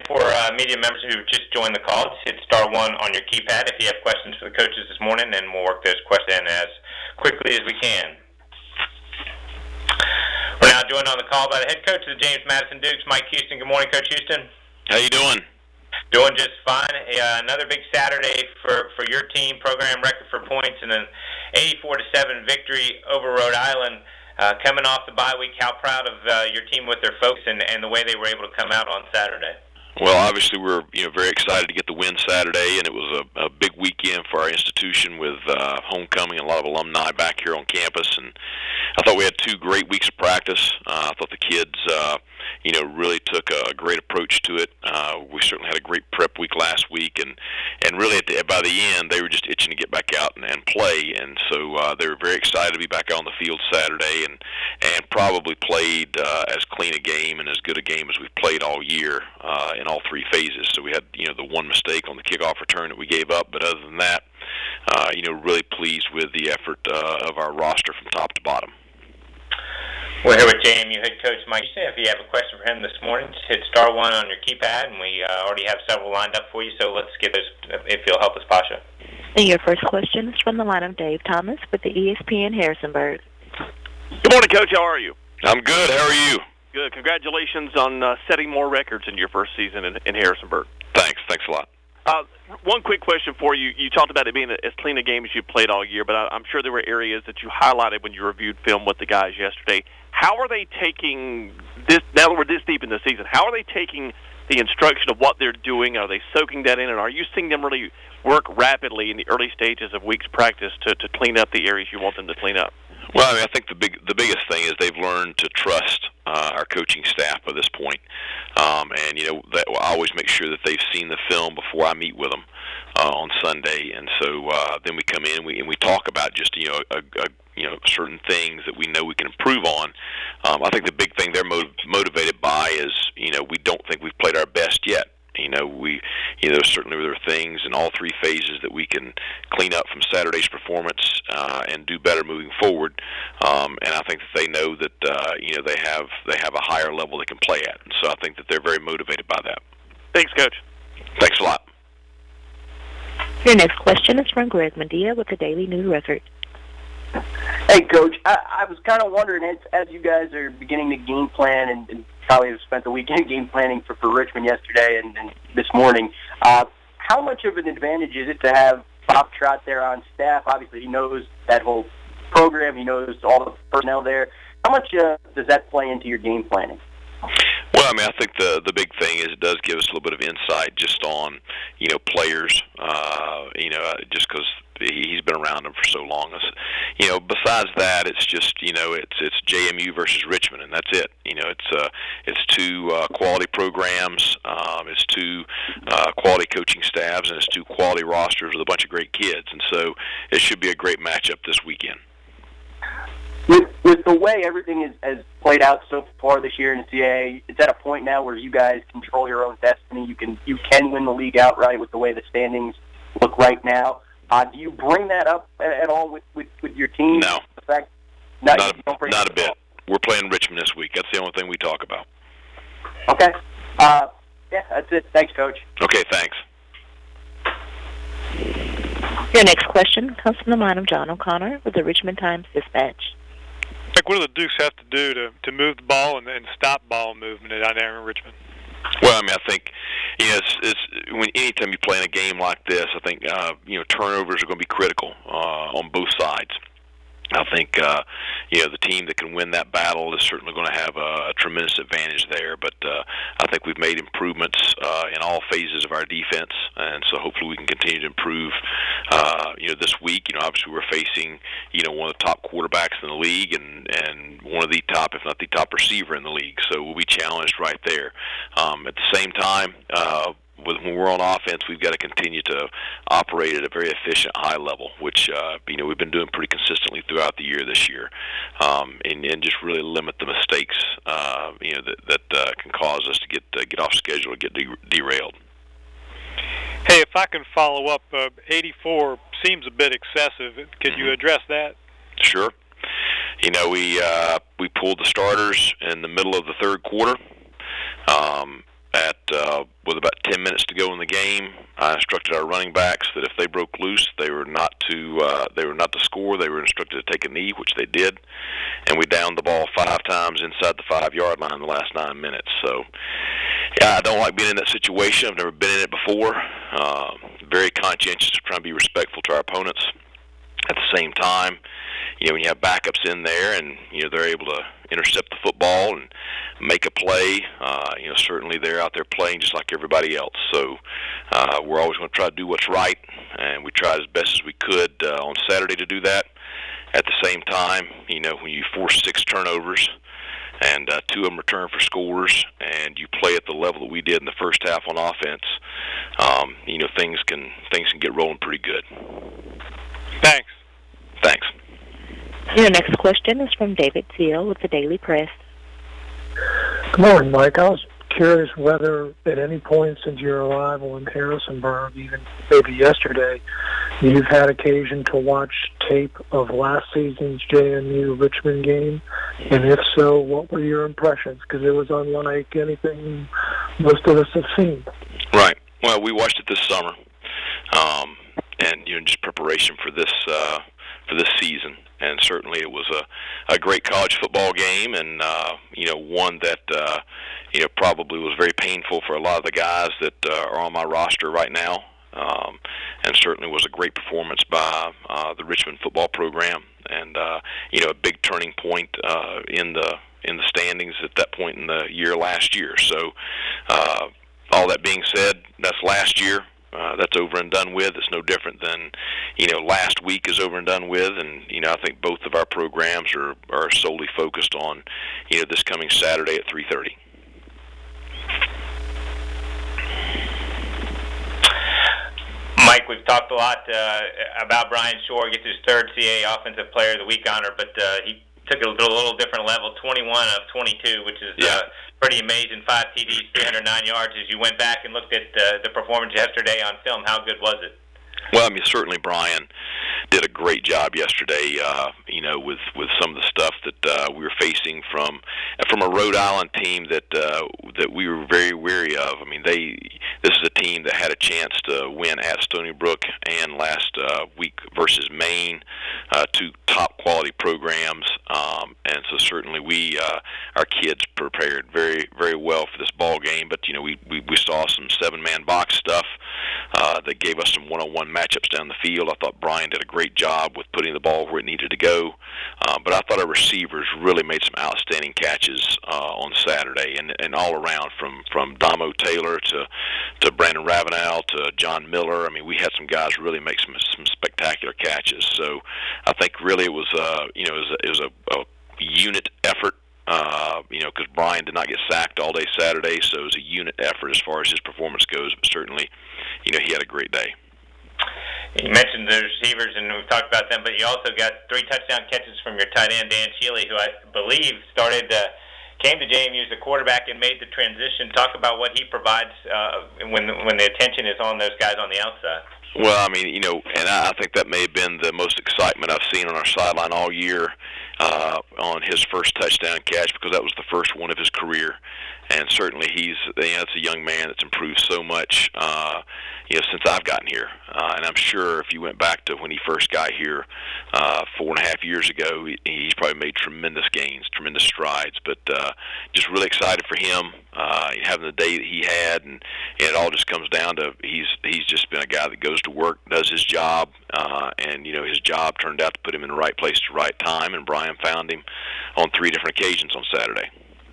for media members who just joined the call, just hit star 1 on your keypad if you have questions for the coaches this morning, and we'll work those questions in as quickly as we can. We're now joined on the call by the head coach of the James Madison Dukes, Mike Houston. Good morning, Coach Houston. How you doing? Doing just fine. Another big Saturday for your team, program record for points, and an 84-7 victory over Rhode Island. Coming off the bye week, how proud of your team with their folks and the way they were able to come out on Saturday? Well, obviously we're very excited to get the win Saturday, and it was a big weekend for our institution with homecoming and a lot of alumni back here on campus. And I thought we had 2 great weeks of practice. I thought the kids, really took a great approach to it. We certainly had a great prep week last week, and really by the end they were just itching to get back out and play. And so they were very excited to be back out on the field Saturday, and probably played as clean a game and as good a game as we've played all year in all 3 phases. So we had the one mistake on the kickoff return that we gave up, but other than that, really pleased with the effort of our roster from top to bottom. We're here with JMU head coach Mike Houston. If you have a question for him this morning, just hit star 1 on your keypad, and we already have several lined up for you. So let's get those, if you'll help us, Pasha. And your first question is from the line of Dave Thomas with the ESPN Harrisonburg. Good morning, Coach. How are you? I'm good. How are you? Good. Congratulations on setting more records in your first season in Harrisonburg. Thanks a lot. One quick question for you. You talked about it being as clean a game as you played all year, but I'm sure there were areas that you highlighted when you reviewed film with the guys yesterday. How are they taking this, now that we're this deep in the season, how are they taking the instruction of what they're doing? Are they soaking that in, and are you seeing them really work rapidly in the early stages of weeks practice to clean up the areas you want them to clean up? Well, I think the biggest thing is they've learned to trust our coaching staff at this point, that I always make sure that they've seen the film before I meet with them on Sunday, and so then we come in and we talk about just certain things that we know we can improve on. I think the big thing they're motivated by is we don't think we've played our best yet. Certainly there are things in all 3 phases that we can clean up from Saturday's performance and do better moving forward. And I think that they know that they have a higher level they can play at, and so I think that they're very motivated by that. Thanks, Coach. Thanks a lot. Your next question is from Greg Medea with the Daily News Record. Hey, Coach. I was kind of wondering, as you guys are beginning to game plan and probably have spent the weekend game planning for Richmond yesterday and this morning, how much of an advantage is it to have Bob Trott there on staff? Obviously, he knows that whole program. He knows all the personnel there. How much does that play into your game planning? Well, I think the big thing is it does give us a little bit of insight just on, players, just because he's been around them for so long. Besides that, it's just, it's JMU versus Richmond, and that's it. It's 2 quality programs, it's 2 quality coaching staffs, and it's 2 quality rosters with a bunch of great kids, and so it should be a great matchup this weekend. With the way everything has played out so far this year in the CAA, it's at a point now where you guys control your own destiny. You can win the league outright with the way the standings look right now. Do you bring that up at all with your team? No. Not a bit. We're playing Richmond this week. That's the only thing we talk about. Okay. That's it. Thanks, Coach. Okay, thanks. Your next question comes from the line of John O'Connor with the Richmond Times-Dispatch. What do the Dukes have to do to move the ball and stop ball movement down there in Richmond? Well, I think anytime you play in a game like this, I think turnovers are going to be critical on both sides. I think the team that can win that battle is certainly going to have a tremendous advantage there. But I think we've made improvements in all phases of our defense, and so hopefully we can continue to improve. This week, obviously we're facing one of the top quarterbacks in the league and one of the top, if not the top receiver in the league. So we'll be challenged right there. At the same time, when we're on offense, we've got to continue to operate at a very efficient, high level, which we've been doing pretty consistently throughout the year this year, and just really limit the mistakes that can cause us to get off schedule or get derailed. Hey, if I can follow up, 84 seems a bit excessive. Could you address that? Sure. We pulled the starters in the middle of the third quarter. with about 10 minutes to go in the game, I instructed our running backs that if they broke loose, they were not to score. They were instructed to take a knee, which they did, and we downed the ball 5 times inside the 5-yard line in the last 9 minutes. So, yeah, I don't like being in that situation. I've never been in it before. Very conscientious of trying to be respectful to our opponents. At the same time, when you have backups in there and, they're able to intercept the football and make a play, certainly they're out there playing just like everybody else. So we're always going to try to do what's right, and we tried as best as we could on Saturday to do that. At the same time, when you force 6 turnovers and 2 of them return for scores, and you play at the level that we did in the first half on offense, things can get rolling pretty good. Thanks. Thanks. Your next question is from David Teal with the Daily Press. Good morning, Mike. I was curious whether at any point since your arrival in Harrisonburg, even maybe yesterday, you've had occasion to watch tape of last season's JMU Richmond game, and if so, what were your impressions? Because it was unlike anything most of us have seen. Right. Well, we watched it this summer, and just preparation for this season. And certainly it was a great college football game, and one that probably was very painful for a lot of the guys that are on my roster right now, and certainly was a great performance by the Richmond football program, and a big turning point in the standings at that point in the year last year. So all that being said, that's last year. That's over and done with. It's no different than, last week is over and done with. And, I think both of our programs are solely focused on, this coming Saturday at 3:30. Mike, we've talked a lot about Brian Shore, gets his 3rd CAA Offensive Player of the Week honor, but he took it to a little different level, 21 of 22, which is pretty amazing. 5 TDs, 309 yards. As you went back and looked at the performance yesterday on film, how good was it? Well, certainly Brian did a great job yesterday, with some of the stuff that we were facing from a Rhode Island team that we were very wary of. This is a team that had a chance to win at Stony Brook and last week versus Maine, 2 top quality programs, and so certainly our kids prepared very, very well for this ball game. But we saw some 7-man box stuff that gave us some one-on-one matchups down the field. I thought Brian did a great job with putting the ball where it needed to go, but I thought our receivers really made some outstanding catches on Saturday, and all around from Damo Taylor to Brandon Ravenel to John Miller. We had some guys really make some spectacular catches. So I think really it was a unit effort. Because Brian did not get sacked all day Saturday, so it was a unit effort as far as his performance goes. But certainly, he had a great day. You mentioned the receivers, and we've talked about them, but you also got 3 touchdown catches from your tight end, Dan Shealy, who I believe came to JMU as a quarterback and made the transition. Talk about what he provides when the attention is on those guys on the outside. Well, and I think that may have been the most excitement I've seen on our sideline all year on his first touchdown catch, because that was the first one of his career. And certainly it's a young man that's improved so much, since I've gotten here. And I'm sure if you went back to when he first got here 4.5 years ago, he's probably made tremendous gains, tremendous strides. But just really excited for him, having the day that he had, and it all just comes down to he's just been a guy that goes to work, does his job, and his job turned out to put him in the right place at the right time, and Brian found him on 3 different occasions on Saturday.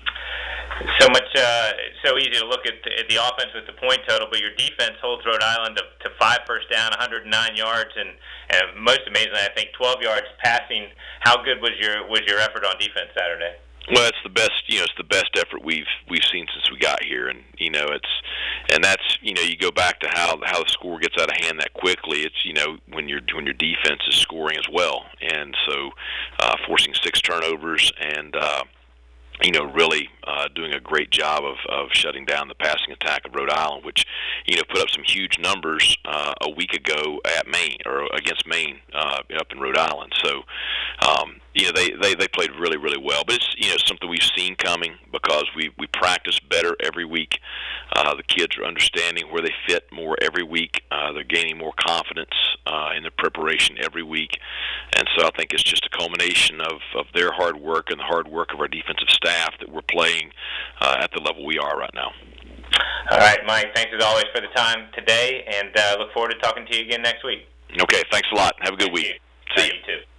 So easy to look at the offense with the point total, but your defense holds Rhode Island to 5 first down, 109 yards, and most amazingly, I think 12 yards passing. How good was your effort on defense Saturday? Well, it's the best. It's the best effort we've seen since we got here, and that's you go back to how the score gets out of hand that quickly. It's when your defense is scoring as well, and so forcing 6 turnovers and really doing a great job of shutting down the passing attack of Rhode Island, which put up some huge numbers a week ago at Maine or against Maine up in Rhode Island. So they played really, really well. But it's something we've seen coming because we practice better every week. The kids are understanding where they fit more every week. They're gaining more confidence in their preparation every week. And so I think it's just a culmination of their hard work and the hard work of our defensive staff that we're playing at the level we are right now. All right, Mike, thanks as always for the time today, and look forward to talking to you again next week. Okay, thanks a lot. Have a good week. See you. You too.